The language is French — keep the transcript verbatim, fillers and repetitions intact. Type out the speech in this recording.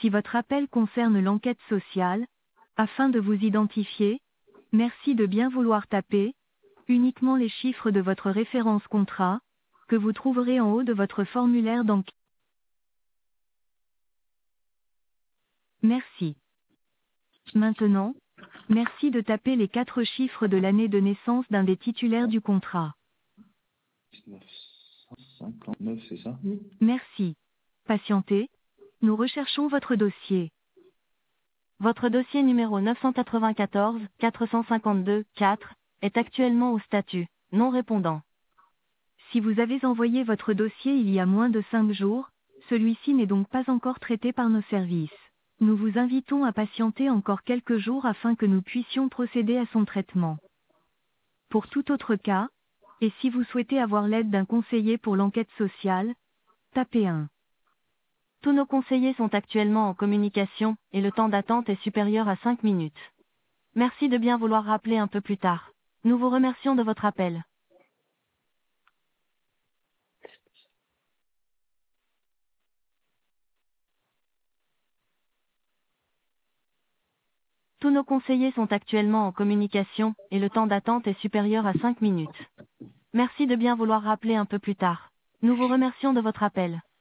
Si votre appel concerne l'enquête sociale, afin de vous identifier, merci de bien vouloir taper uniquement les chiffres de votre référence contrat, que vous trouverez en haut de votre formulaire d'enquête. Merci. Maintenant, merci de taper les quatre chiffres de l'année de naissance d'un des titulaires du contrat. neuf cent cinquante-neuf, c'est ça? Merci. Patientez. Nous recherchons votre dossier. Votre dossier numéro neuf cent quatre-vingt-quatorze quatre cent cinquante-deux quatre est actuellement au statut non répondant. Si vous avez envoyé votre dossier il y a moins de cinq jours, celui-ci n'est donc pas encore traité par nos services. Nous vous invitons à patienter encore quelques jours afin que nous puissions procéder à son traitement. Pour tout autre cas, et si vous souhaitez avoir l'aide d'un conseiller pour l'enquête sociale, tapez un. Tous nos conseillers sont actuellement en communication, et le temps d'attente est supérieur à cinq minutes. Merci de bien vouloir rappeler un peu plus tard. Nous vous remercions de votre appel. Tous nos conseillers sont actuellement en communication, et le temps d'attente est supérieur à cinq minutes. Merci de bien vouloir rappeler un peu plus tard. Nous vous remercions de votre appel.